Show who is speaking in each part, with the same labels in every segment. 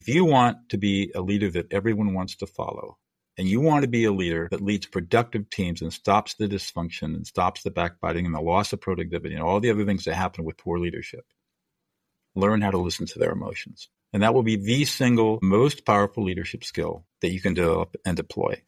Speaker 1: If you want to be a leader that everyone wants to follow, and you want to be a leader that leads productive teams and stops the dysfunction and stops the backbiting and the loss of productivity and all the other things that happen with poor leadership, learn how to listen to their emotions. And that will be the single most powerful leadership skill that you can develop and deploy.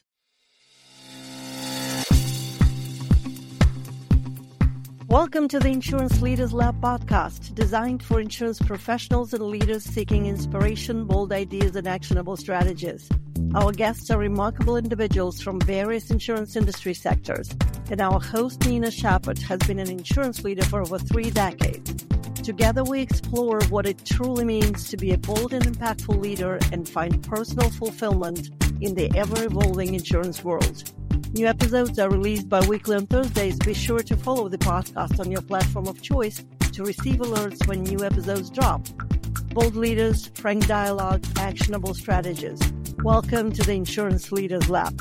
Speaker 2: Welcome to the Insurance Leaders Lab podcast, designed for insurance professionals and leaders seeking inspiration, bold ideas, and actionable strategies. Our guests are remarkable individuals from various insurance industry sectors, and our host, Nina Shepard, has been an insurance leader for over 3 decades. Together, we explore what it truly means to be a bold and impactful leader and find personal fulfillment in the ever-evolving insurance world. New episodes are released bi-weekly on Thursdays. Be sure to follow the podcast on your platform of choice to receive alerts when new episodes drop. Bold leaders, frank dialogue, actionable strategies. Welcome to the Insurance Leaders Lab.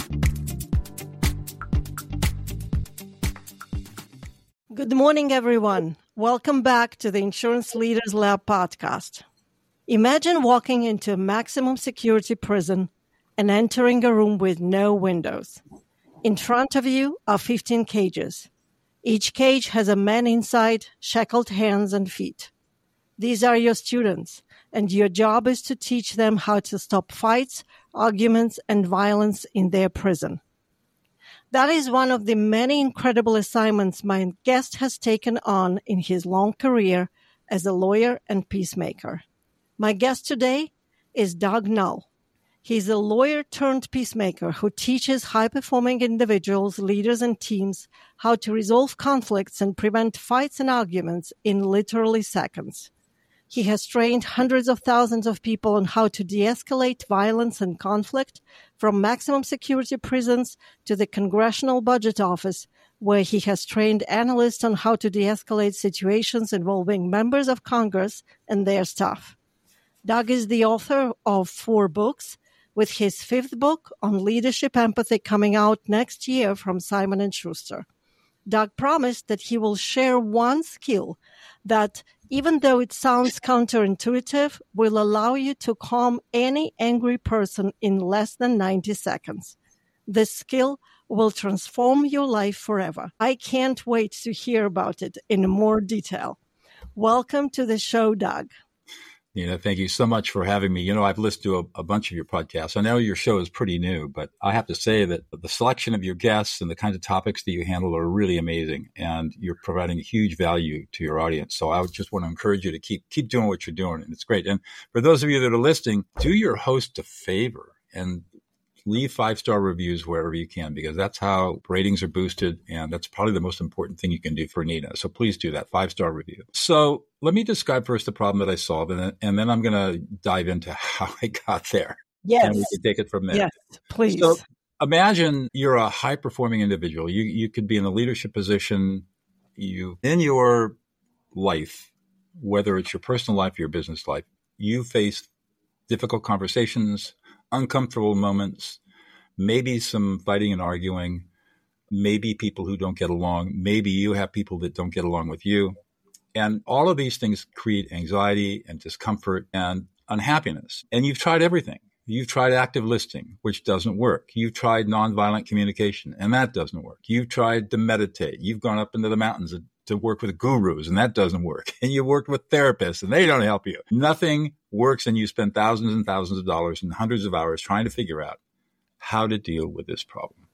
Speaker 2: Good morning, everyone. Welcome back to the Insurance Leaders Lab podcast. Imagine walking into a maximum security prison and entering a room with no windows. In front of you are 15 cages. Each cage has a man inside, shackled hands and feet. These are your students, and your job is to teach them how to stop fights, arguments, and violence in their prison. That is one of the many incredible assignments my guest has taken on in his long career as a lawyer and peacemaker. My guest today is Doug Null. He's a lawyer turned peacemaker who teaches high-performing individuals, leaders, and teams how to resolve conflicts and prevent fights and arguments in literally seconds. He has trained hundreds of thousands of people on how to de-escalate violence and conflict, from maximum security prisons to the Congressional Budget Office, where he has trained analysts on how to de-escalate situations involving members of Congress and their staff. Doug is the author of 4 books, with his 5th book on leadership empathy coming out next year from Simon & Schuster. Doug promised that he will share one skill that, even though it sounds counterintuitive, will allow you to calm any angry person in less than 90 seconds. This skill will transform your life forever. I can't wait to hear about it in more detail. Welcome to the show, Doug.
Speaker 1: Nina, thank you so much for having me. You know, I've listened to a bunch of your podcasts. I know your show is pretty new, but I have to say that the selection of your guests and the kinds of topics that you handle are really amazing, and you're providing huge value to your audience. So I would just want to encourage you to keep doing what you're doing, and it's great. And for those of you that are listening, do your host a favor and leave 5-star reviews wherever you can, because that's how ratings are boosted. And that's probably the most important thing you can do for Nina. So please do that 5-star review. So let me describe first the problem that I solved, and then I'm going to dive into how I got there.
Speaker 2: Yes.
Speaker 1: And we can take it from there.
Speaker 2: Yes, please.
Speaker 1: So imagine you're a high-performing individual. You could be in a leadership position. In your life, whether it's your personal life or your business life, you face difficult conversations, uncomfortable moments, maybe some fighting and arguing, maybe people who don't get along, maybe you have people that don't get along with you. And all of these things create anxiety and discomfort and unhappiness. And you've tried everything. You've tried active listening, which doesn't work. You've tried nonviolent communication, and that doesn't work. You've tried to meditate. You've gone up into the mountains to work with gurus, and that doesn't work. And you worked with therapists, and they don't help you. Nothing works, and you spend thousands and thousands of dollars and hundreds of hours trying to figure out how to deal with this problem.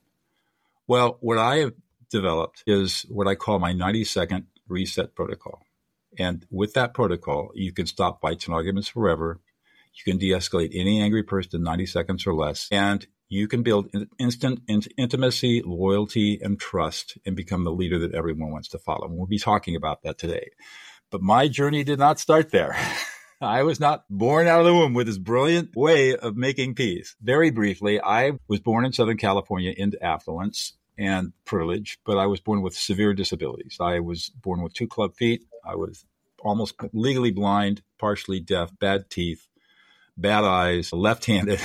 Speaker 1: Well, what I have developed is what I call my 90-second reset protocol. And with that protocol, you can stop fights and arguments forever. You can de-escalate any angry person in 90 seconds or less. And you can build instant intimacy, loyalty, and trust and become the leader that everyone wants to follow. And we'll be talking about that today. But my journey did not start there. I was not born out of the womb with this brilliant way of making peace. Very briefly, I was born in Southern California into affluence and privilege, but I was born with severe disabilities. I was born with 2 club feet. I was almost legally blind, partially deaf, bad teeth, bad eyes, left-handed.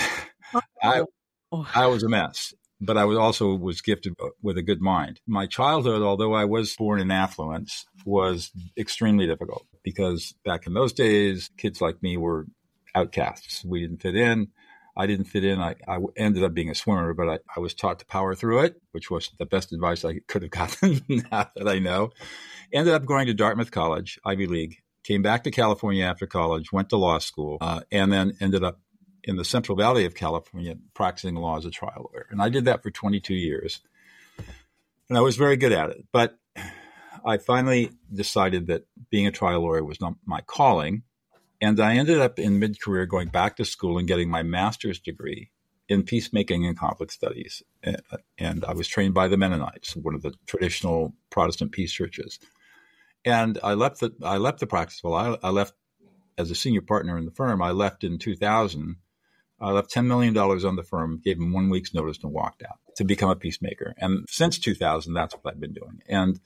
Speaker 1: I was a mess, but I was gifted with a good mind. My childhood, although I was born in affluence, was extremely difficult because back in those days, kids like me were outcasts. We didn't fit in. I didn't fit in. I ended up being a swimmer, but I was taught to power through it, which was the best advice I could have gotten now that I know. Ended up going to Dartmouth College, Ivy League, came back to California after college, went to law school, and then ended up in the Central Valley of California practicing law as a trial lawyer. And I did that for 22 years. And I was very good at it. But I finally decided that being a trial lawyer was not my calling. And I ended up in mid-career going back to school and getting my master's degree in peacemaking and conflict studies. And I was trained by the Mennonites, one of the traditional Protestant peace churches. And I left the practice. Well, I left as a senior partner in the firm. I left in 2000. I left $10 million on the firm, gave him 1 week's notice and walked out to become a peacemaker. And since 2000, that's what I've been doing. And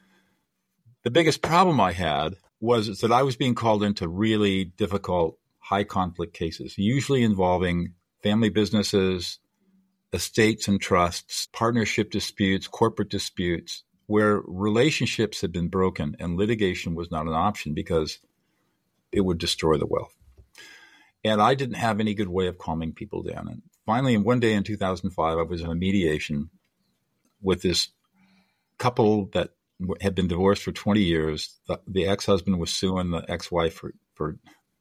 Speaker 1: the biggest problem I had was that I was being called into really difficult, high conflict cases, usually involving family businesses, estates and trusts, partnership disputes, corporate disputes, where relationships had been broken and litigation was not an option because it would destroy the wealth. And I didn't have any good way of calming people down. And finally, one day in 2005, I was in a mediation with this couple that had been divorced for 20 years. The ex-husband was suing the ex-wife for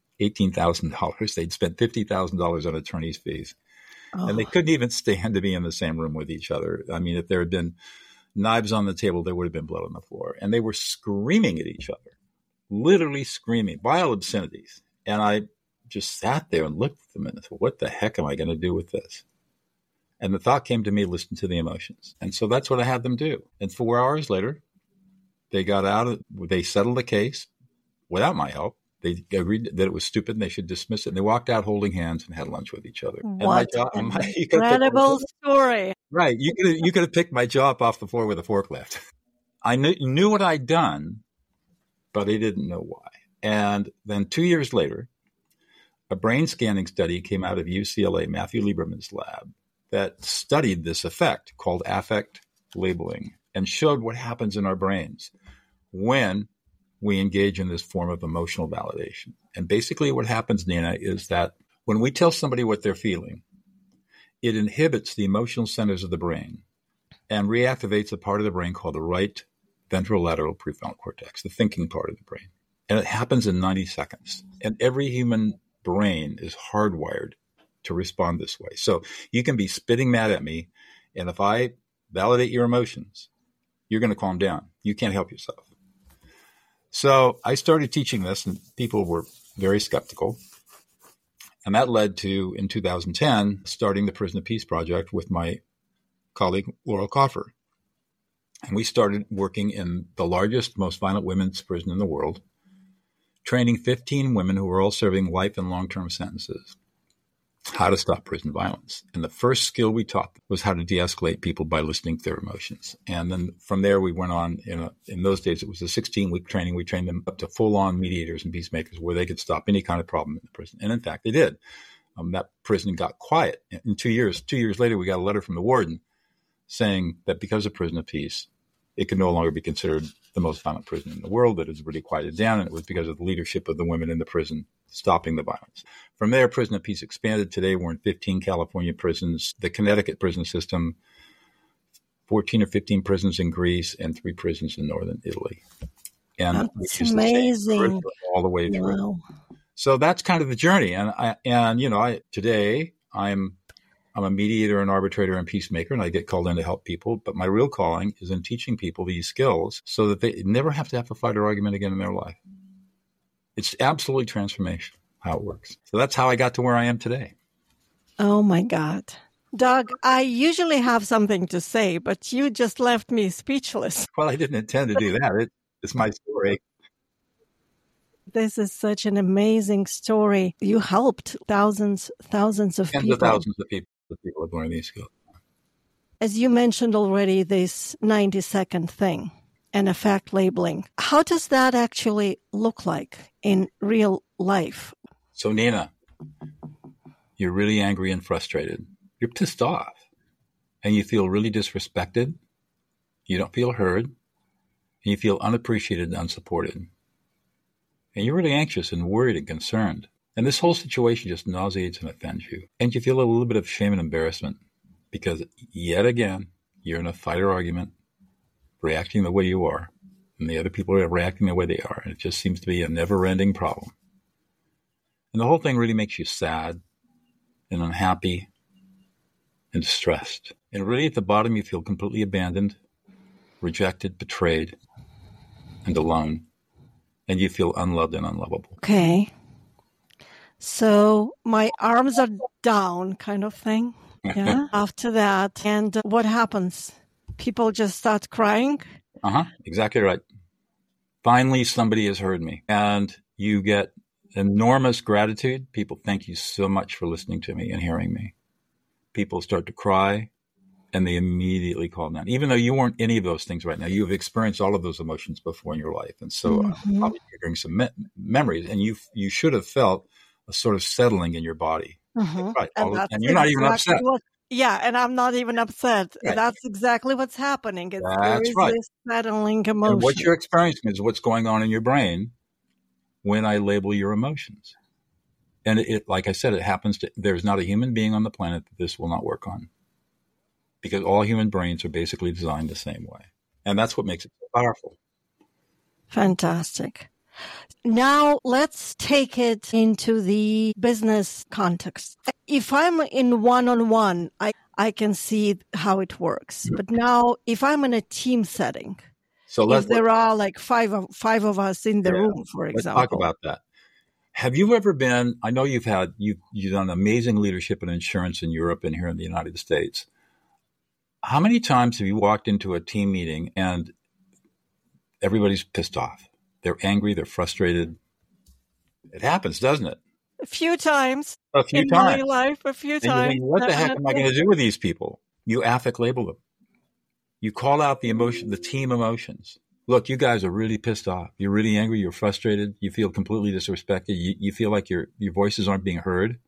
Speaker 1: $18,000. They'd spent $50,000 on attorney's fees. Oh. And they couldn't even stand to be in the same room with each other. I mean, if there had been knives on the table, there would have been blood on the floor. And they were screaming at each other, literally screaming, vile obscenities. And I just sat there and looked at them and thought, what the heck am I going to do with this? And the thought came to me, listen to the emotions. And so that's what I had them do. And 4 hours later, they got out, they settled the case without my help. They agreed that it was stupid and they should dismiss it. And they walked out holding hands and had lunch with each other.
Speaker 2: What an incredible story.
Speaker 1: Right. You could have picked my jaw up off the floor with a forklift. I knew what I'd done, but I didn't know why. And then 2 years later, a brain scanning study came out of UCLA, Matthew Lieberman's lab, that studied this effect called affect labeling and showed what happens in our brains when we engage in this form of emotional validation. And basically what happens, Nina, is that when we tell somebody what they're feeling, it inhibits the emotional centers of the brain and reactivates a part of the brain called the right ventrolateral prefrontal cortex, the thinking part of the brain. And it happens in 90 seconds. And every human brain is hardwired to respond this way. So you can be spitting mad at me, and if I validate your emotions, you're going to calm down. You can't help yourself. So I started teaching this, and people were very skeptical. And that led to, in 2010, starting the Prison of Peace Project with my colleague, Laurel Coffer. And we started working in the largest, most violent women's prison in the world, training 15 women who were all serving life and long-term sentences how to stop prison violence. And the first skill we taught them was how to de-escalate people by listening to their emotions. And then from there, we went on. In those days, it was a 16-week training. We trained them up to full-on mediators and peacemakers where they could stop any kind of problem in the prison. And in fact, they did. That prison got quiet. In 2 years, 2 years later, we got a letter from the warden saying that because of Prison of Peace, it could no longer be considered the most violent prison in the world, that it was really quieted down, and it was because of the leadership of the women in the prison stopping the violence. From there, Prison of Peace expanded. Today, we're in 15 California prisons, the Connecticut prison system, 14 or 15 prisons in Greece, and 3 prisons in northern Italy. And
Speaker 2: that's amazing.
Speaker 1: All the way through.
Speaker 2: Wow.
Speaker 1: So that's kind of the journey. Today I'm a mediator and arbitrator and peacemaker, and I get called in to help people. But my real calling is in teaching people these skills so that they never have to fight or argument again in their life. It's absolutely transformational how it works. So that's how I got to where I am today.
Speaker 2: Oh, my God. Doug, I usually have something to say, but you just left me speechless.
Speaker 1: Well, I didn't intend to do that. It's my story.
Speaker 2: This is such an amazing story. You helped thousands of
Speaker 1: Tens
Speaker 2: people.
Speaker 1: Tens of thousands of people have learned these skills.
Speaker 2: As you mentioned already, this 90-second thing and affect labeling. How does that actually look like in real life?
Speaker 1: So, Nina, you're really angry and frustrated. You're pissed off. And you feel really disrespected. You don't feel heard. And you feel unappreciated and unsupported. And you're really anxious and worried and concerned. And this whole situation just nauseates and offends you. And you feel a little bit of shame and embarrassment because yet again, you're in a fight or argument, reacting the way you are, and the other people are reacting the way they are. And it just seems to be a never-ending problem. And the whole thing really makes you sad and unhappy and distressed. And really at the bottom, you feel completely abandoned, rejected, betrayed, and alone. And you feel unloved and unlovable.
Speaker 2: Okay. So my arms are down kind of thing. Yeah. After that. And what happens? People just start crying?
Speaker 1: Exactly right. Finally, somebody has heard me. And you get enormous gratitude. People thank you so much for listening to me and hearing me. People start to cry and they immediately calm down. Even though you weren't any of those things right now, you have experienced all of those emotions before in your life. And so probably triggering some memories. And you should have felt a sort of settling in your body. Right. And you're not even upset.
Speaker 2: And I'm not even upset. Right. That's exactly what's happening. That's right. This settling emotion.
Speaker 1: And what you're experiencing is what's going on in your brain when I label your emotions. And it, like I said, it happens there's not a human being on the planet that this will not work on. Because all human brains are basically designed the same way. And that's what makes it so powerful.
Speaker 2: Fantastic. Now let's take it into the business context. If I'm in one-on-one, I can see how it works. But now if I'm in a team setting, if there are like five of us in the room, for example.
Speaker 1: Let's talk about that. Have you ever been, I know you've done amazing leadership in insurance in Europe and here in the United States. How many times have you walked into a team meeting and everybody's pissed off? They're angry, they're frustrated. It happens, doesn't it?
Speaker 2: A few times.
Speaker 1: In my
Speaker 2: life, a few times.
Speaker 1: You think, what the heck am I going to do with these people? You affect label them. You call out the team emotions. Look, you guys are really pissed off. You're really angry. You're frustrated. You feel completely disrespected. You feel like your voices aren't being heard.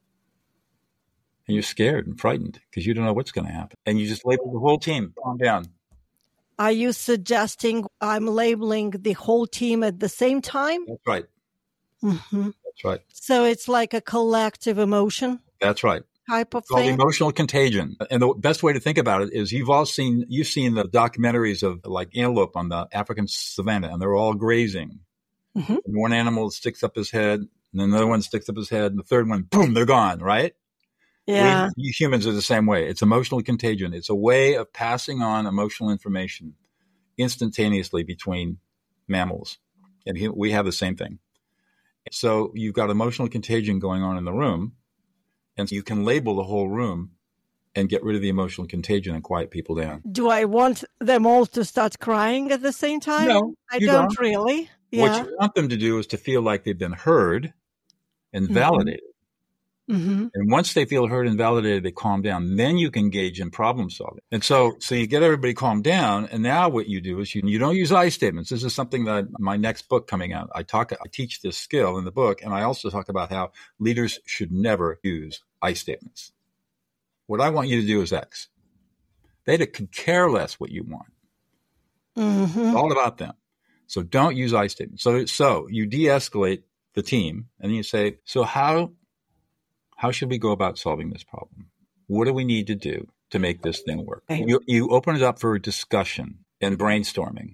Speaker 1: And you're scared and frightened because you don't know what's going to happen. And you just label the whole team. Calm down.
Speaker 2: Are you suggesting I'm labeling the whole team at the same time?
Speaker 1: That's right.
Speaker 2: Mm-hmm.
Speaker 1: That's right.
Speaker 2: So it's like a collective emotion?
Speaker 1: That's right.
Speaker 2: Type of
Speaker 1: thing?
Speaker 2: It's
Speaker 1: called emotional contagion. And the best way to think about it is you've seen the documentaries of like antelope on the African savannah, and they're all grazing. Mm-hmm. And one animal sticks up his head, and then another one sticks up his head, and the third one, boom, they're gone, right?
Speaker 2: Yeah.
Speaker 1: You humans are the same way. It's emotional contagion. It's a way of passing on emotional information instantaneously between mammals. And we have the same thing. So you've got emotional contagion going on in the room, and so you can label the whole room and get rid of the emotional contagion and quiet people down.
Speaker 2: Do I want them all to start crying at the same time?
Speaker 1: No,
Speaker 2: I don't really. Yeah.
Speaker 1: What you want them to do is to feel like they've been heard and validated. Mm-hmm. And once they feel heard and validated, they calm down. Then you can engage in problem solving. And so you get everybody calmed down. And now what you do is you don't use I statements. This is something that my next book coming out, I teach this skill in the book. And I also talk about how leaders should never use I statements. What I want you to do is X. They could care less what you want. Mm-hmm. It's all about them. So don't use I statements. So you de-escalate the team and you say, so how should we go about solving this problem? What do we need to do to make this thing work? You open it up for discussion and brainstorming.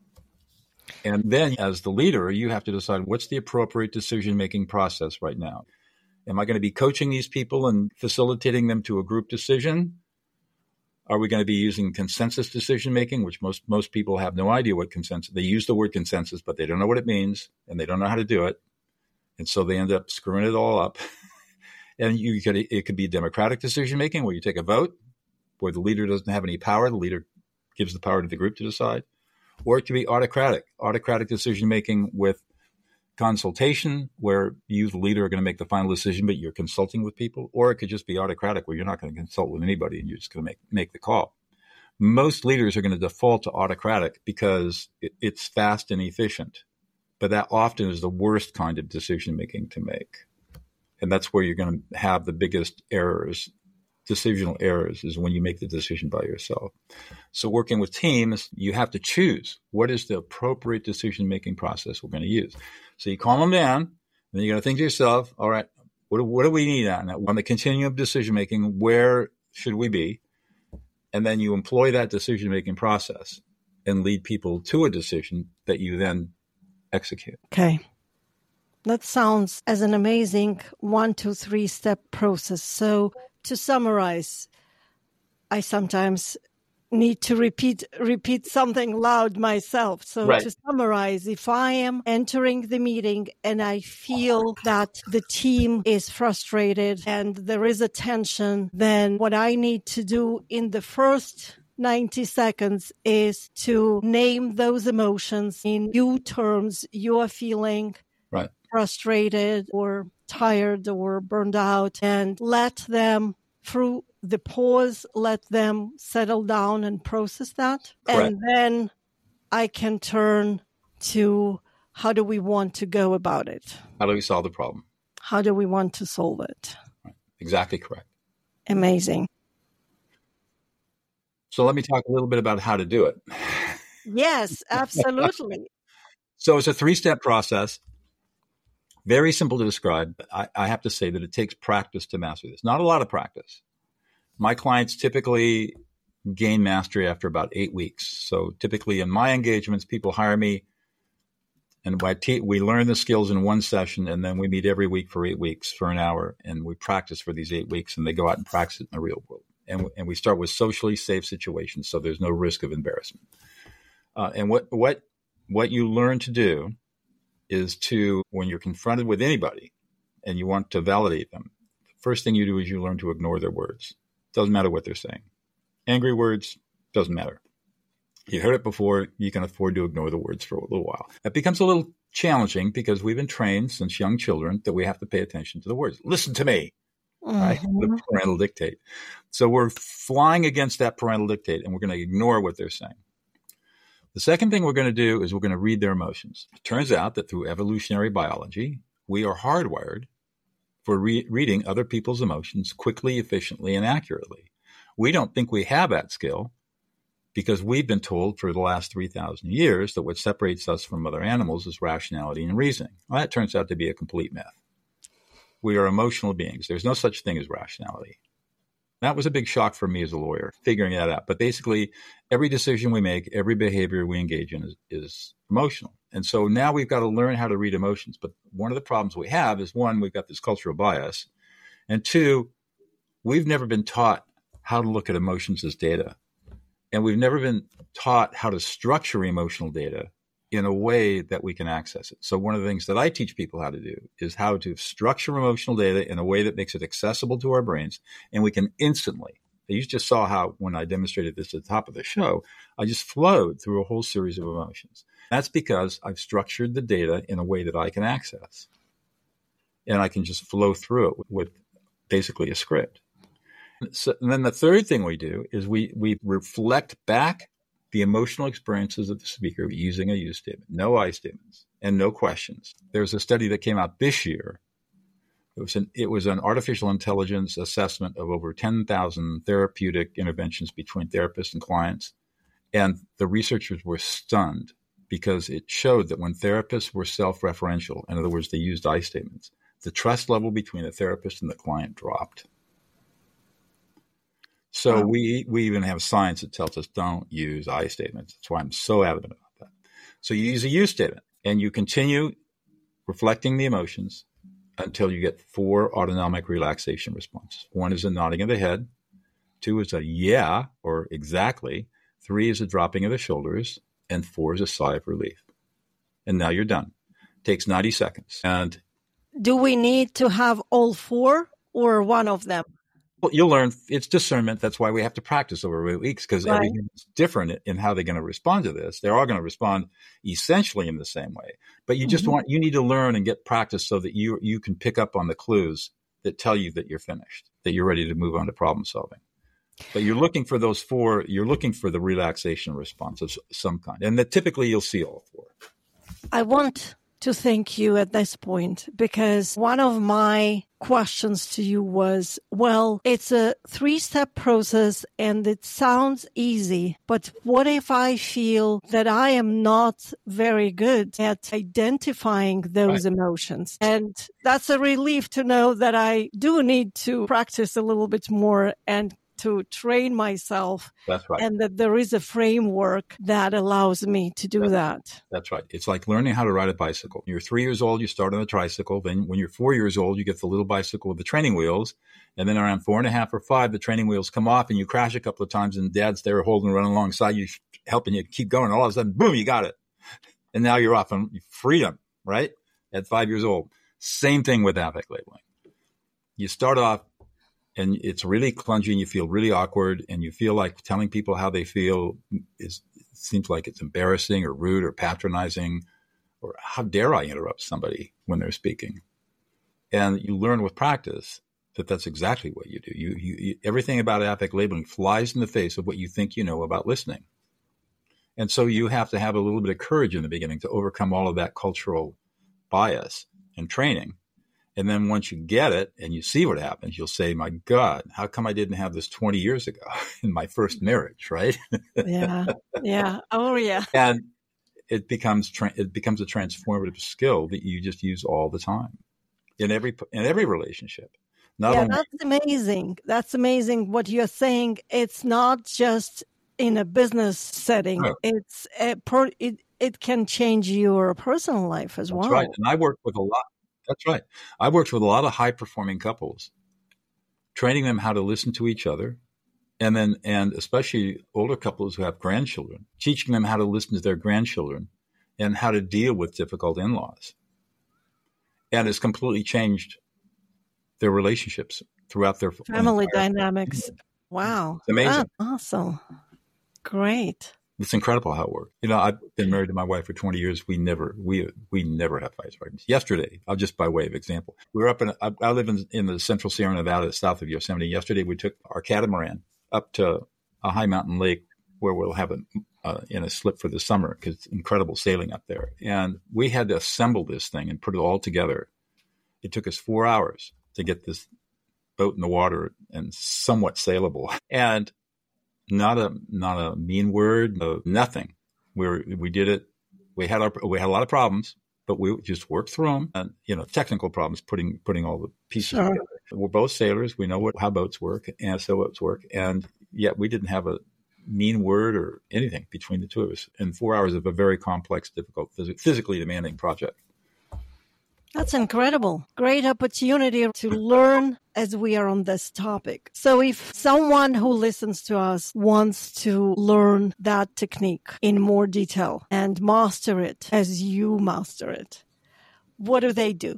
Speaker 1: And then as the leader, you have to decide what's the appropriate decision-making process right now. Am I going to be coaching these people and facilitating them to a group decision? Are we going to be using consensus decision-making, which most people have no idea what consensus. They use the word consensus, but they don't know what it means, and they don't know how to do it. And so they end up screwing it all up. And it could be democratic decision-making where you take a vote where the leader doesn't have any power. The leader gives the power to the group to decide. Or it could be autocratic decision-making with consultation where you, the leader, are going to make the final decision, but you're consulting with people. Or it could just be autocratic where you're not going to consult with anybody and you're just going to make the call. Most leaders are going to default to autocratic because it's fast and efficient. But that often is the worst kind of decision-making to make. And that's where you're going to have the biggest errors, decisional errors, is when you make the decision by yourself. So working with teams, you have to choose what is the appropriate decision-making process we're going to use. So you calm them down, And then you got to think to yourself, all right, what do we need on the continuum of decision-making? Where should we be? And then you employ that decision-making process and lead people to a decision that you then execute.
Speaker 2: Okay. That sounds as an amazing 1, 2, 3 step process. So to summarize, I sometimes need to repeat something loud myself. So
Speaker 1: right.
Speaker 2: To summarize, if I am entering the meeting and I feel that the team is frustrated and there is a tension, then what I need to do in the first 90 seconds is to name those emotions in new terms. You are feeling
Speaker 1: right.
Speaker 2: frustrated or tired or burned out, and let them, through the pause, let them settle down and process that.
Speaker 1: Correct.
Speaker 2: And then I can turn to how do we want to go about it?
Speaker 1: How do we solve the problem?
Speaker 2: How do we want to solve it?
Speaker 1: Right. Exactly correct.
Speaker 2: Amazing.
Speaker 1: So let me talk a little bit about how to do it.
Speaker 2: Yes, absolutely.
Speaker 1: So it's a 3-step process. Very simple to describe. I have to say that it takes practice to master this. Not a lot of practice. My clients typically gain mastery after about 8 weeks. So typically in my engagements, people hire me and we learn the skills in one session, and then we meet every week for 8 weeks for an hour, and we practice for these 8 weeks, and they go out and practice it in the real world. And we start with socially safe situations, so there's no risk of embarrassment. And what you learn to do is to, when you're confronted with anybody and you want to validate them, the first thing you do is you learn to ignore their words. Doesn't matter what they're saying. Angry words, doesn't matter. You heard it before, you can afford to ignore the words for a little while. That becomes a little challenging because we've been trained since young children that we have to pay attention to the words. Listen to me. Right? The parental dictate. So we're flying against that parental dictate, and we're going to ignore what they're saying. The second thing we're going to do is we're going to read their emotions. It turns out that through evolutionary biology, we are hardwired for reading other people's emotions quickly, efficiently, and accurately. We don't think we have that skill because we've been told for the last 3,000 years that what separates us from other animals is rationality and reasoning. Well, that turns out to be a complete myth. We are emotional beings. There's no such thing as rationality. That was a big shock for me as a lawyer, figuring that out. But basically, every decision we make, every behavior we engage in is emotional. And so now we've got to learn how to read emotions. But one of the problems we have is, one, we've got this cultural bias. And two, we've never been taught how to look at emotions as data. And we've never been taught how to structure emotional data in a way that we can access it. So one of the things that I teach people how to do is how to structure emotional data in a way that makes it accessible to our brains. And we can instantly, you just saw how when I demonstrated this at the top of the show, I just flowed through a whole series of emotions. That's because I've structured the data in a way that I can access. And I can just flow through it with basically a script. So, and then the third thing we do is we reflect back the emotional experiences of the speaker using a you statement, no I statements, and no questions. There's a study that came out this year. It was an artificial intelligence assessment of over 10,000 therapeutic interventions between therapists and clients. And the researchers were stunned because it showed that when therapists were self-referential, in other words, they used I statements, the trust level between the therapist and the client dropped. So wow. we even have science that tells us don't use I statements. That's why I'm so adamant about that. So you use a you statement and you continue reflecting the emotions until you get 4 autonomic relaxation responses. 1 is a nodding of the head. 2 is a yeah or exactly. 3 is a dropping of the shoulders. And 4 is a sigh of relief. And now you're done. It takes 90 seconds. And
Speaker 2: do we need to have all 4 or one of them?
Speaker 1: Well, you'll learn. It's discernment. That's why we have to practice over 8 weeks because
Speaker 2: right.
Speaker 1: Everything is different in how they're going to respond to this. They're all going to respond essentially in the same way. But you just you need to learn and get practice so that you can pick up on the clues that tell you that you're finished, that you're ready to move on to problem solving. But you're looking for those 4. You're looking for the relaxation response of some kind, and that typically you'll see all 4.
Speaker 2: I want to thank you at this point, because one of my questions to you was, well, it's a 3-step process and it sounds easy, but what if I feel that I am not very good at identifying those emotions? And that's a relief to know that I do need to practice a little bit more and to train myself.
Speaker 1: That's right.
Speaker 2: And that there is a framework that allows me to do that.
Speaker 1: That's right. It's like learning how to ride a bicycle. When you're 3 years old, you start on a tricycle. Then when you're 4 years old, you get the little bicycle with the training wheels. And then around 4.5 or 5, the training wheels come off and you crash a couple of times and dad's there holding, running alongside you, helping you keep going. All of a sudden, boom, you got it. And now you're off on freedom, right? At 5 years old. Same thing with affect labeling. You start off and it's really clungy and you feel really awkward and you feel like telling people how they feel seems like it's embarrassing or rude or patronizing, or how dare I interrupt somebody when they're speaking? And you learn with practice that that's exactly what you do. You everything about affect labeling flies in the face of what you think you know about listening. And so you have to have a little bit of courage in the beginning to overcome all of that cultural bias and training. And then once you get it and you see what happens, you'll say, my God, how come I didn't have this 20 years ago in my first marriage, right?
Speaker 2: Yeah. Yeah. Oh, yeah.
Speaker 1: And it becomes a transformative skill that you just use all the time in every relationship.
Speaker 2: That's amazing. That's amazing what you're saying. It's not just in a business setting. No. It can change your personal life as well.
Speaker 1: That's right. And I work with a lot. That's right. I worked with a lot of high-performing couples, training them how to listen to each other, and especially older couples who have grandchildren, teaching them how to listen to their grandchildren and how to deal with difficult in-laws. And it's completely changed their relationships throughout their
Speaker 2: family dynamics. Wow.
Speaker 1: It's amazing.
Speaker 2: Awesome. Great.
Speaker 1: It's incredible how it works. You know, I've been married to my wife for 20 years. We never have fights. Yesterday, just by way of example, we were up I live in the central Sierra Nevada, south of Yosemite. Yesterday, we took our catamaran up to a high mountain lake where we'll have in a slip for the summer because it's incredible sailing up there. And we had to assemble this thing and put it all together. It took us 4 hours to get this boat in the water and somewhat saleable. And not a mean word, nothing. We did it. We had a lot of problems, but we just worked through them. And technical problems, putting all the pieces together. We're both sailors. We know how boats work, and so boats work. And yet we didn't have a mean word or anything between the two of us in 4 hours of a very complex, difficult, physically demanding project.
Speaker 2: That's incredible. Great opportunity to learn as we are on this topic. So if someone who listens to us wants to learn that technique in more detail and master it as you master it, what do they do?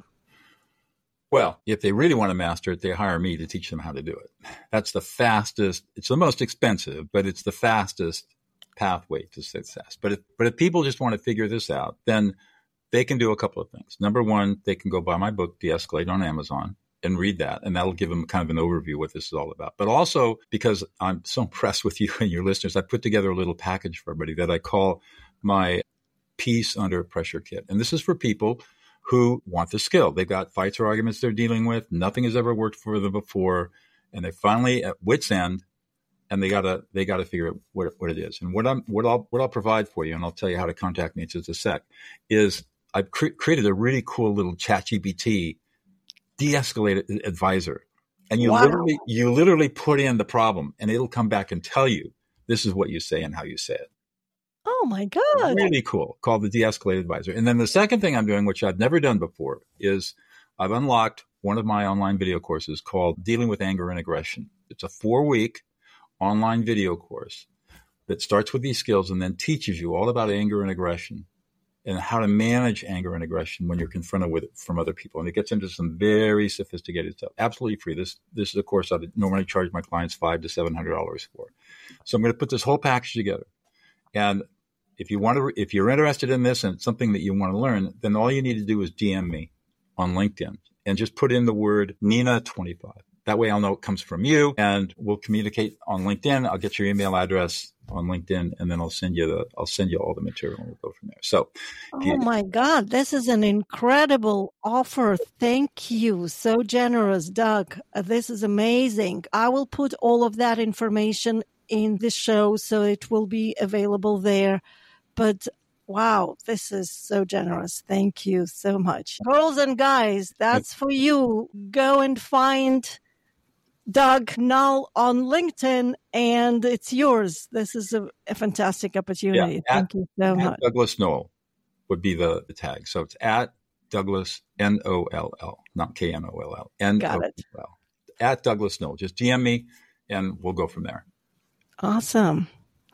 Speaker 1: Well, if they really want to master it, they hire me to teach them how to do it. That's the fastest. It's the most expensive, but it's the fastest pathway to success. But if people just want to figure this out, then they can do a couple of things. Number one, they can go buy my book, De-Escalate, on Amazon and read that. And that'll give them kind of an overview of what this is all about. But also, because I'm so impressed with you and your listeners, I put together a little package for everybody that I call my Peace Under Pressure Kit. And this is for people who want the skill. They've got fights or arguments they're dealing with. Nothing has ever worked for them before. And they're finally at wit's end. And they gotta figure out what it is. And what I'll provide for you, and I'll tell you how to contact me in just a sec, is I've created a really cool little ChatGPT de-escalate advisor. And you literally put in the problem and it'll come back and tell you this is what you say and how you say it.
Speaker 2: Oh my God.
Speaker 1: Really cool. Called the de-escalate advisor. And then the second thing I'm doing, which I've never done before, is I've unlocked one of my online video courses called Dealing with Anger and Aggression. It's a 4-week online video course that starts with these skills and then teaches you all about anger and aggression and how to manage anger and aggression when you're confronted with it from other people. And it gets into some very sophisticated stuff. Absolutely free. This is a course I normally charge my clients $500 to $700 for. So I'm going to put this whole package together. And if you're interested in this and it's something that you want to learn, then all you need to do is DM me on LinkedIn and just put in the word Nina25. That way I'll know it comes from you, and we'll communicate on LinkedIn. I'll get your email address on LinkedIn, and then I'll send you all the material, and we'll go from there. So,
Speaker 2: oh my God, this is an incredible offer. Thank you. So generous, Doug. This is amazing. I will put all of that information in the show, so it will be available there. But wow, this is so generous. Thank you so much. Girls and guys, that's for you. Go and find Doug Null on LinkedIn, and it's yours. This is a fantastic opportunity. Thank you so much.
Speaker 1: Douglas Knoll would be the tag. So it's at Douglas, Noll, not Knoll, Noll.
Speaker 2: Got it.
Speaker 1: At Douglas Knoll. Just DM me, and we'll go from there.
Speaker 2: Awesome.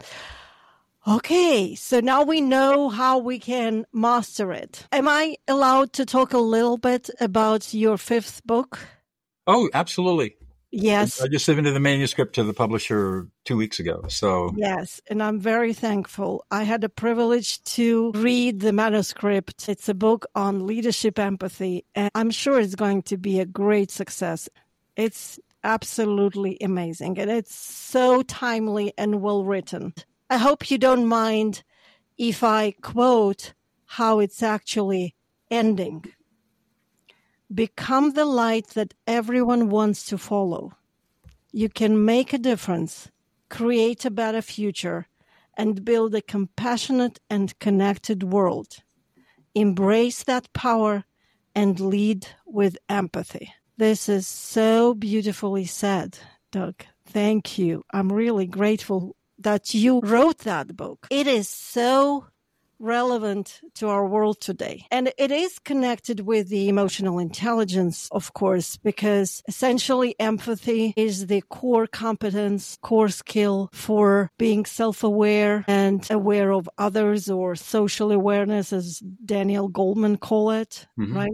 Speaker 2: Okay, so now we know how we can master it. Am I allowed to talk a little bit about your 5th book?
Speaker 1: Oh, absolutely.
Speaker 2: Yes.
Speaker 1: I just submitted the manuscript to the publisher 2 weeks ago. So
Speaker 2: yes, and I'm very thankful. I had the privilege to read the manuscript. It's a book on leadership empathy, and I'm sure it's going to be a great success. It's absolutely amazing, and it's so timely and well written. I hope you don't mind if I quote how it's actually ending. Become the light that everyone wants to follow. You can make a difference, create a better future, and build a compassionate and connected world. Embrace that power and lead with empathy. This is so beautifully said, Doug. Thank you. I'm really grateful that you wrote that book. It is so relevant to our world today. And it is connected with the emotional intelligence, of course, because essentially empathy is the core competence, core skill for being self-aware and aware of others, or social awareness, as Daniel Goleman call it, right?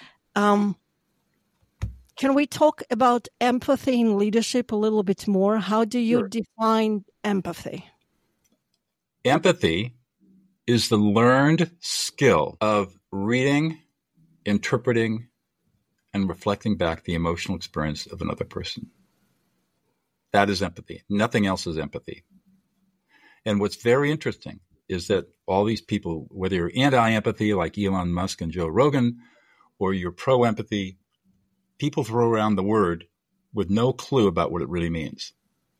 Speaker 2: Can we talk about empathy in leadership a little bit more? How do you define empathy?
Speaker 1: Empathy is the learned skill of reading, interpreting, and reflecting back the emotional experience of another person. That is empathy. Nothing else is empathy. And what's very interesting is that all these people, whether you're anti-empathy like Elon Musk and Joe Rogan, or you're pro-empathy, people throw around the word with no clue about what it really means.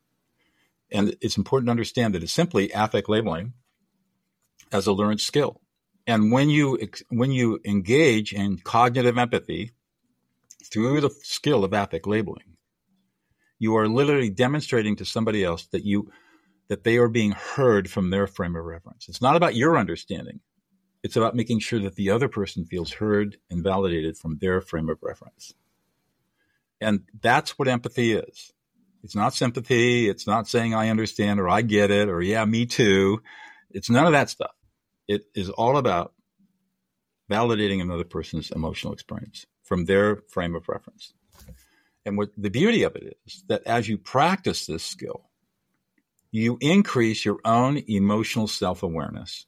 Speaker 1: And it's important to understand that it's simply affect labeling as a learned skill. And when you engage in cognitive empathy through the skill of affect labeling, you are literally demonstrating to somebody else that they are being heard from their frame of reference. It's not about your understanding. It's about making sure that the other person feels heard and validated from their frame of reference. And that's what empathy is. It's not sympathy. It's not saying I understand or I get it or yeah, me too. It's none of that stuff. It is all about validating another person's emotional experience from their frame of reference. And what the beauty of it is that as you practice this skill, you increase your own emotional self-awareness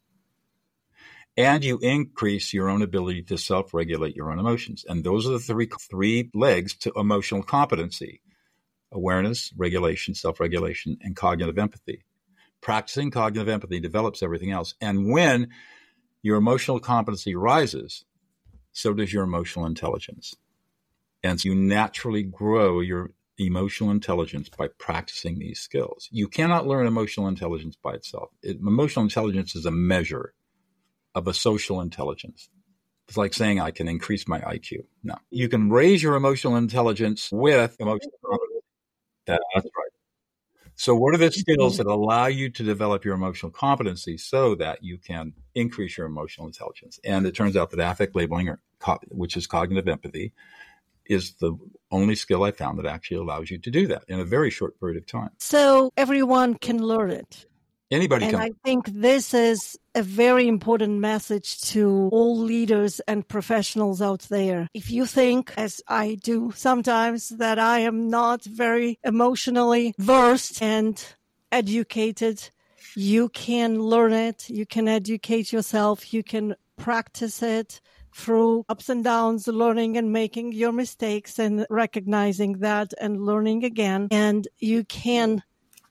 Speaker 1: and you increase your own ability to self-regulate your own emotions. And those are the three legs to emotional competency: awareness, regulation, self-regulation, and cognitive empathy. Practicing cognitive empathy develops everything else. And when your emotional competency rises, so does your emotional intelligence. And so you naturally grow your emotional intelligence by practicing these skills. You cannot learn emotional intelligence by itself. Emotional intelligence is a measure of a social intelligence. It's like saying I can increase my IQ. No. You can raise your emotional intelligence with emotional competence. That's right. So what are the skills that allow you to develop your emotional competency so that you can increase your emotional intelligence? And it turns out that affect labeling, which is cognitive empathy, is the only skill I found that actually allows you to do that in a very short period of time.
Speaker 2: So everyone can learn it.
Speaker 1: Anybody can.
Speaker 2: And I think this is a very important message to all leaders and professionals out there. If you think, as I do sometimes, that I am not very emotionally versed and educated, you can learn it. You can educate yourself. You can practice it through ups and downs, learning and making your mistakes and recognizing that and learning again. And you can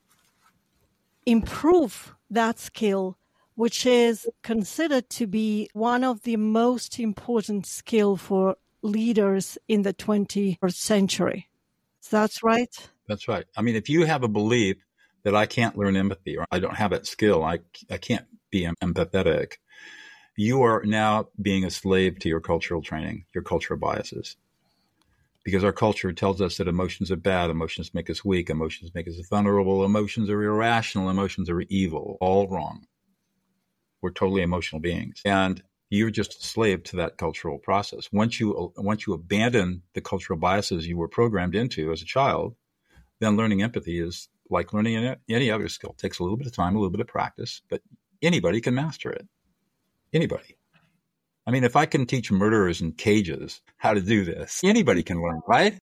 Speaker 2: improve that skill, which is considered to be one of the most important skill for leaders in the 21st century. That's right?
Speaker 1: That's right. I mean, if you have a belief that I can't learn empathy or I don't have that skill, I can't be empathetic, you are now being a slave to your cultural training, your cultural biases. Because our culture tells us that emotions are bad, emotions make us weak, emotions make us vulnerable, emotions are irrational, emotions are evil, all wrong. We're totally emotional beings. And you're just a slave to that cultural process. Once you abandon the cultural biases you were programmed into as a child, then learning empathy is like learning any other skill. It takes a little bit of time, a little bit of practice, but anybody can master it. Anybody. I mean, if I can teach murderers in cages how to do this, anybody can learn, right?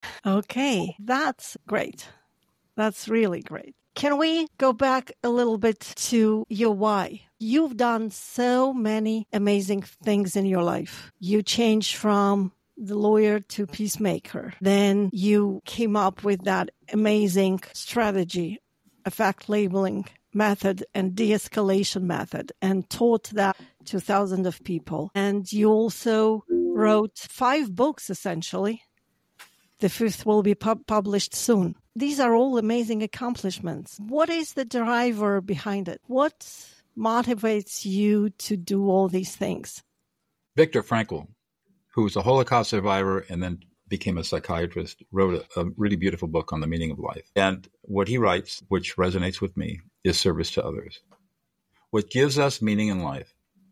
Speaker 2: Okay, that's great. That's really great. Can we go back a little bit to your why? You've done so many amazing things in your life. You changed from the lawyer to peacemaker. Then you came up with that amazing strategy, effect labeling method and de-escalation method, and taught that to thousands of people. And you also wrote 5 books, essentially. The 5th will be published soon. These are all amazing accomplishments. What is the driver behind it? What motivates you to do all these things?
Speaker 1: Viktor Frankl, who was a Holocaust survivor and then became a psychiatrist, wrote a really beautiful book on the meaning of life. And what he writes, which resonates with me, is service to others. What gives us meaning in life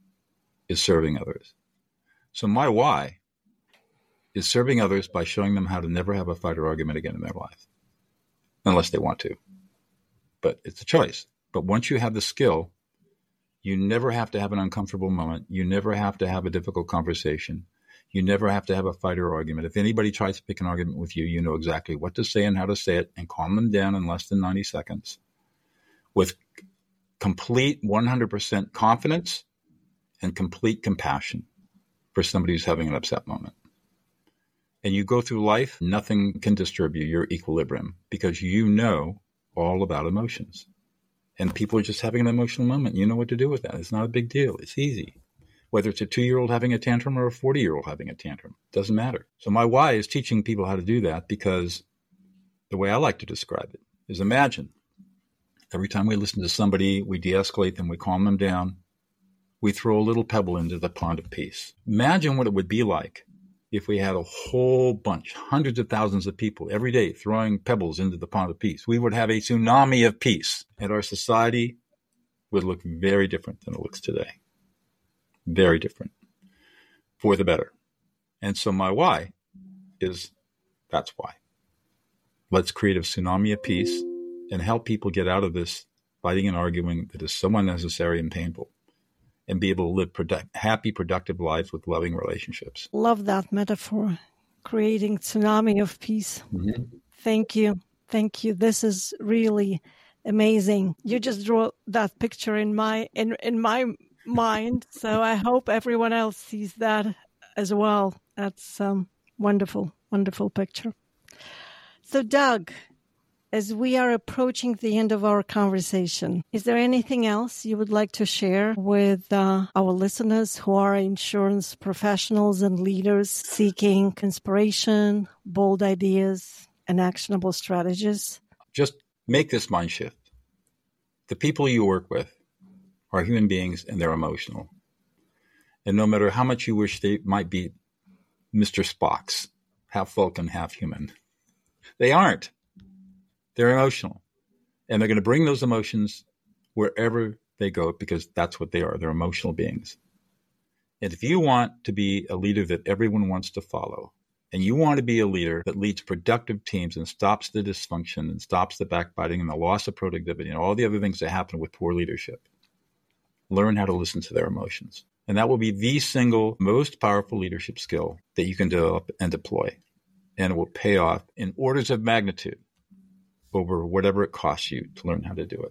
Speaker 1: is serving others. So my why is serving others by showing them how to never have a fight or argument again in their life, unless they want to. But it's a choice. But once you have the skill, you never have to have an uncomfortable moment. You never have to have a difficult conversation. You never have to have a fight or argument. If anybody tries to pick an argument with you, you know exactly what to say and how to say it and calm them down in less than 90 seconds with complete 100% confidence and complete compassion for somebody who's having an upset moment. And you go through life, nothing can disturb you, your equilibrium, because you know all about emotions. And people are just having an emotional moment. You know what to do with that. It's not a big deal. It's easy. Whether it's a 2-year-old having a tantrum or a 40-year-old having a tantrum, doesn't matter. So my why is teaching people how to do that, because the way I like to describe it is, imagine every time we listen to somebody, we de-escalate them, we calm them down, we throw a little pebble into the pond of peace. Imagine what it would be like if we had a whole bunch, hundreds of thousands of people every day throwing pebbles into the pond of peace. We would have a tsunami of peace, and our society would look very different than it looks today. Very different, for the better. And so my why is, that's why. Let's create a tsunami of peace and help people get out of this fighting and arguing that is so unnecessary and painful, and be able to live happy, productive lives with loving relationships.
Speaker 2: Love that metaphor, creating tsunami of peace. Mm-hmm. Thank you. Thank you. This is really amazing. You just drew that picture in my mind, so I hope everyone else sees that as well. That's wonderful, wonderful picture. So Doug, as we are approaching the end of our conversation, is there anything else you would like to share with our listeners who are insurance professionals and leaders seeking inspiration, bold ideas, and actionable strategies?
Speaker 1: Just make this mind shift. The people you work with are human beings, and they're emotional. And no matter how much you wish they might be Mr. Spocks, half Vulcan, half human, they aren't. They're emotional. And they're going to bring those emotions wherever they go, because that's what they are. They're emotional beings. And if you want to be a leader that everyone wants to follow, and you want to be a leader that leads productive teams and stops the dysfunction and stops the backbiting and the loss of productivity and all the other things that happen with poor leadership, learn how to listen to their emotions. And that will be the single most powerful leadership skill that you can develop and deploy. And it will pay off in orders of magnitude over whatever it costs you to learn how to do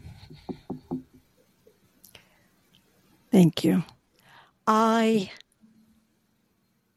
Speaker 1: it.
Speaker 2: Thank you. I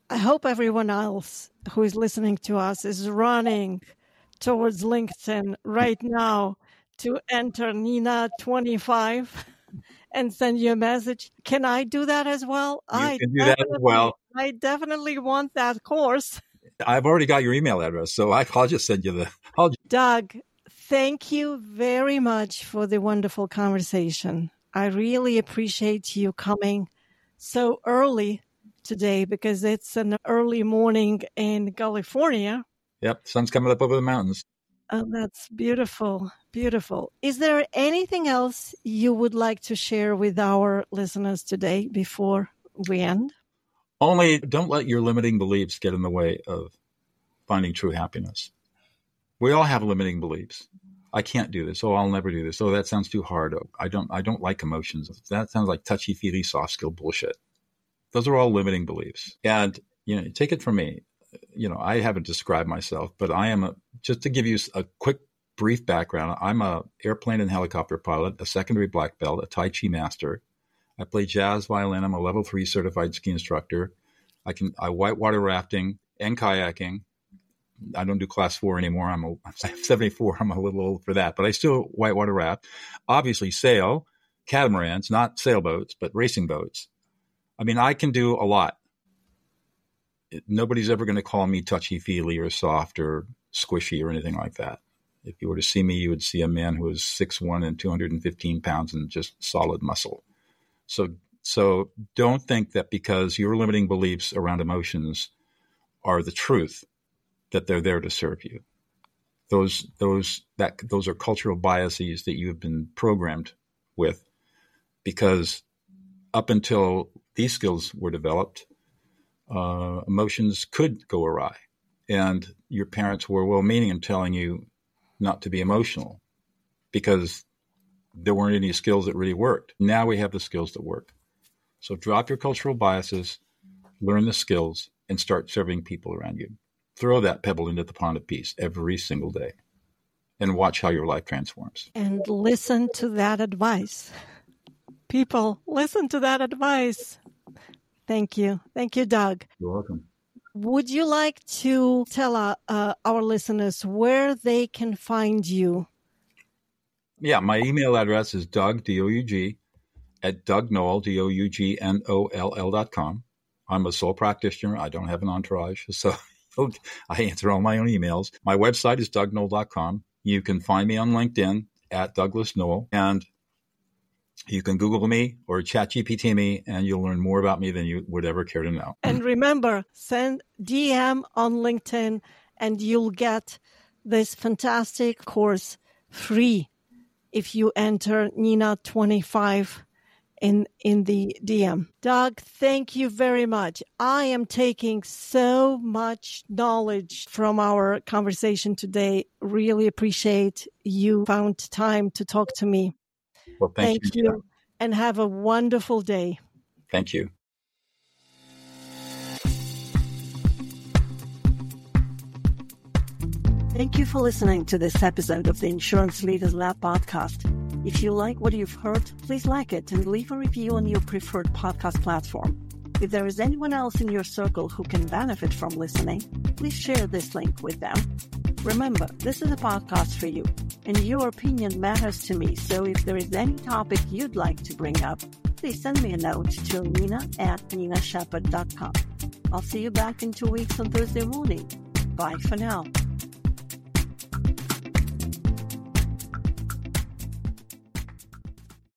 Speaker 2: I hope everyone else who is listening to us is running towards LinkedIn right now to enter Nina25 and send you a message. Can I do that as well?
Speaker 1: You can do that as well.
Speaker 2: I definitely want that course.
Speaker 1: I've already got your email address, so I'll just send you
Speaker 2: Doug, thank you very much for the wonderful conversation. I really appreciate you coming so early today because it's an early morning in California.
Speaker 1: Yep, sun's coming up over the mountains.
Speaker 2: Oh, that's beautiful. Beautiful. Is there anything else you would like to share with our listeners today before we end?
Speaker 1: Only don't let your limiting beliefs get in the way of finding true happiness. We all have limiting beliefs. I can't do this. Oh, I'll never do this. Oh, that sounds too hard. Oh, I don't like emotions. That sounds like touchy-feely soft skill bullshit. Those are all limiting beliefs. And, take it from me. I haven't described myself, but I am just to give you a quick, brief background, I'm a airplane and helicopter pilot, a secondary black belt, a Tai Chi master. I play jazz violin. I'm a level 3 certified ski instructor. I whitewater rafting and kayaking. I don't do class 4 anymore. I'm 74. I'm a little old for that, but I still whitewater raft. Obviously sail, catamarans, not sailboats, but racing boats. I mean, I can do a lot. Nobody's ever going to call me touchy-feely or soft or squishy or anything like that. If you were to see me, you would see a man who is 6'1" and 215 pounds and just solid muscle. So don't think that because your limiting beliefs around emotions are the truth, that they're there to serve you. Those are cultural biases that you have been programmed with, because up until these skills were developed, emotions could go awry, and your parents were well-meaning in telling you not to be emotional because there weren't any skills that really worked. Now we have the skills that work. So drop your cultural biases, learn the skills, and start serving people around you. Throw that pebble into the pond of peace every single day and watch how your life transforms.
Speaker 2: And listen to that advice. People, listen to that advice. Thank you. Thank you, Doug.
Speaker 1: You're welcome. Would
Speaker 2: you like to tell our listeners where they can find you?
Speaker 1: Yeah, my email address is Doug, D-O-U-G, at DougNoll, DougNoll.com. I'm a sole practitioner. I don't have an entourage, so I answer all my own emails. My website is DougNoll.com. You can find me on LinkedIn at Douglas Noll, and you can Google me or ChatGPT me, and you'll learn more about me than you would ever care to know.
Speaker 2: And remember, send DM on LinkedIn, and you'll get this fantastic course free if you enter Nina25 in the DM. Doug, thank you very much. I am taking so much knowledge from our conversation today. Really appreciate you found time to talk to me.
Speaker 1: Well, thank you.
Speaker 2: And have a wonderful day.
Speaker 1: Thank you.
Speaker 2: Thank you for listening to this episode of the Insurance Leaders Lab podcast. If you like what you've heard, please like it and leave a review on your preferred podcast platform. If there is anyone else in your circle who can benefit from listening, please share this link with them. Remember, this is a podcast for you, and your opinion matters to me, so if there is any topic you'd like to bring up, please send me a note to nina@ninashepherd.com. I'll see you back in 2 weeks on Thursday morning. Bye for now.